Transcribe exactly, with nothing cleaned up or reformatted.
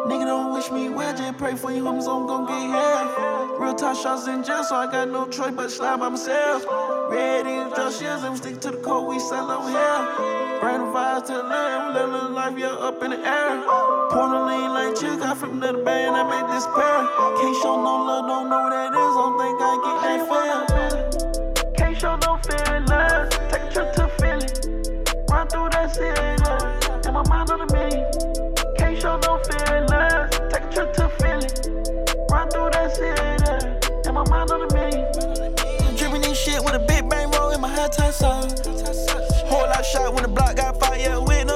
Nigga don't wish me well, just pray for you homies, I'm gon' get help. Real top shots in jail, so I got no choice but to slide by myself. Red in drop shields, and we stick to the code, we sell over here. Bring the vibes to the land, we live a little life, yeah, up in the air. Point a lean like chick, I flip another band, I make this pair. Can't show no love, don't know what that is, don't think I get that fair. Can't show no feeling, take a trip to Philly. Run through that city, in my mind on the million. Can't show no feelings, take a trip to Philly. Run through that city, in my mind on the million. Dripping this shit with a big bang roll in my high tie song. Whole lot shot when the block got fire, yeah, with no